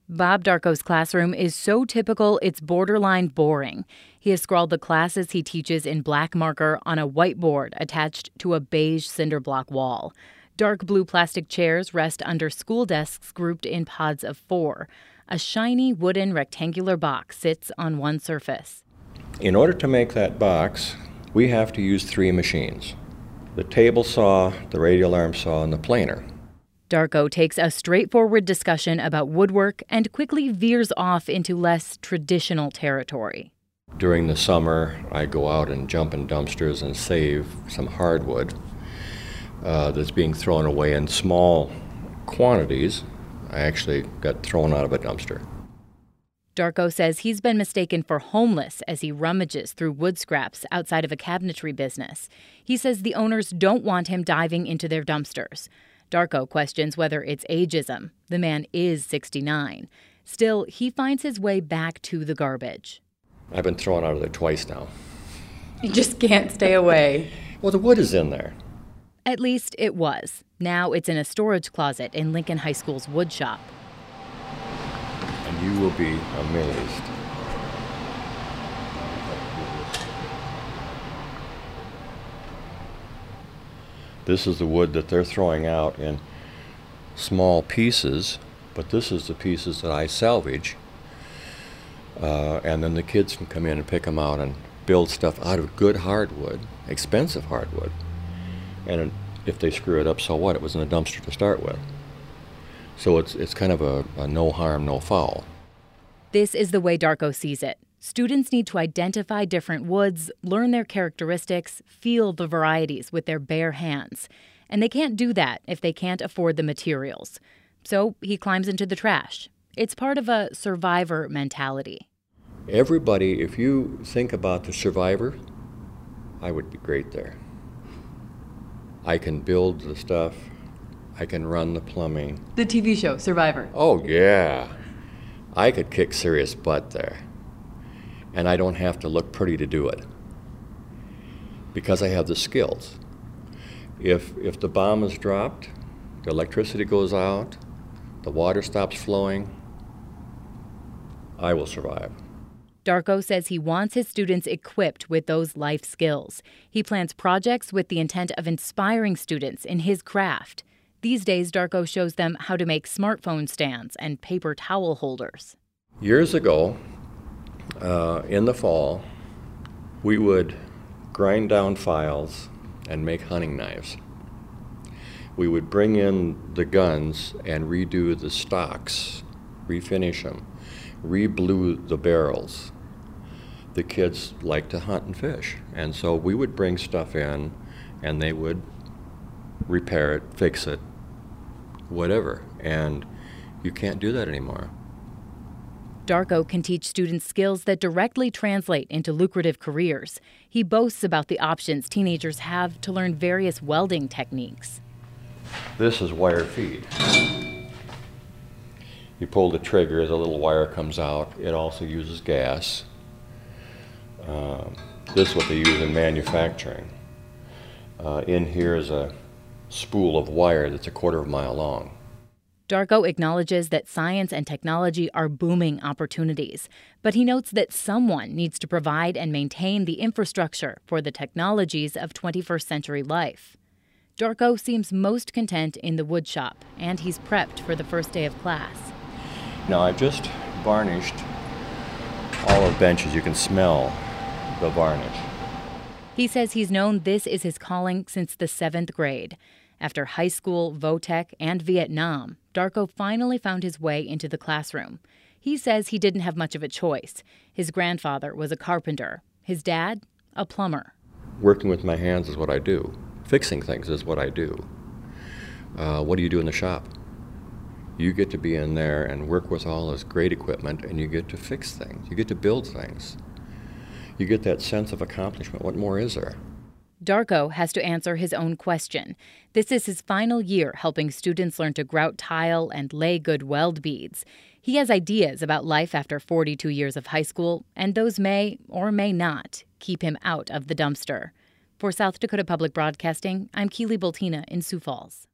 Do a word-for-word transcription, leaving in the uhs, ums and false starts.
Bob Darko's classroom is so typical it's borderline boring. He has scrawled the classes he teaches in black marker on a whiteboard attached to a beige cinder block wall. Dark blue plastic chairs rest under school desks grouped in pods of four. A shiny wooden rectangular box sits on one surface. In order to make that box, we have to use three machines: the table saw, the radial arm saw, and the planer. Darko takes a straightforward discussion about woodwork and quickly veers off into less traditional territory. During the summer, I go out and jump in dumpsters and save some hardwood uh, that's being thrown away in small quantities. I actually got thrown out of a dumpster. Darko says he's been mistaken for homeless as he rummages through wood scraps outside of a cabinetry business. He says the owners don't want him diving into their dumpsters. Darko questions whether it's ageism. The man is sixty-nine. Still, he finds his way back to the garbage. I've been thrown out of there twice now. You just can't stay away. Well, the wood is in there. At least it was. Now it's in a storage closet in Lincoln High School's wood shop. And you will be amazed. This is the wood that they're throwing out in small pieces, but this is the pieces that I salvage. Uh, and then the kids can come in and pick them out and build stuff out of good hardwood, expensive hardwood. And if they screw it up, so what? It was in a dumpster to start with. So it's it's kind of a, a no harm, no foul. This is the way Darko sees it. Students need to identify different woods, learn their characteristics, feel the varieties with their bare hands. And they can't do that if they can't afford the materials. So he climbs into the trash. It's part of a survivor mentality. Everybody, if you think about the survivor, I would be great there. I can build the stuff. I can run the plumbing. The T V show, Survivor. Oh, yeah. I could kick serious butt there. And I don't have to look pretty to do it because I have the skills. If if the bomb is dropped, the electricity goes out, the water stops flowing, I will survive. Darko says he wants his students equipped with those life skills. He plans projects with the intent of inspiring students in his craft. These days, Darko shows them how to make smartphone stands and paper towel holders. Years ago, Uh, in the fall, we would grind down files and make hunting knives. We would bring in the guns and redo the stocks, refinish them, re-blue the barrels. The kids like to hunt and fish, and so we would bring stuff in and they would repair it, fix it, whatever, and you can't do that anymore. Darko can teach students skills that directly translate into lucrative careers. He boasts about the options teenagers have to learn various welding techniques. This is wire feed. You pull the trigger, the little wire comes out. It also uses gas. Um, this is what they use in manufacturing. Uh, in here is a spool of wire that's a quarter of a mile long. Darko acknowledges that science and technology are booming opportunities, but he notes that someone needs to provide and maintain the infrastructure for the technologies of twenty-first century life. Darko seems most content in the wood shop, and he's prepped for the first day of class. Now, I've just varnished all the benches. You can smell the varnish. He says he's known this is his calling since the seventh grade. After high school, Votech, and Vietnam, Darko finally found his way into the classroom. He says he didn't have much of a choice. His grandfather was a carpenter. His dad, a plumber. Working with my hands is what I do. Fixing things is what I do. Uh, what do you do in the shop? You get to be in there and work with all this great equipment, and you get to fix things. You get to build things. You get that sense of accomplishment. What more is there? Darko has to answer his own question. This is his final year helping students learn to grout tile and lay good weld beads. He has ideas about life after forty-two years of high school, and those may, or may not, keep him out of the dumpster. For South Dakota Public Broadcasting, I'm Keely Bultina in Sioux Falls.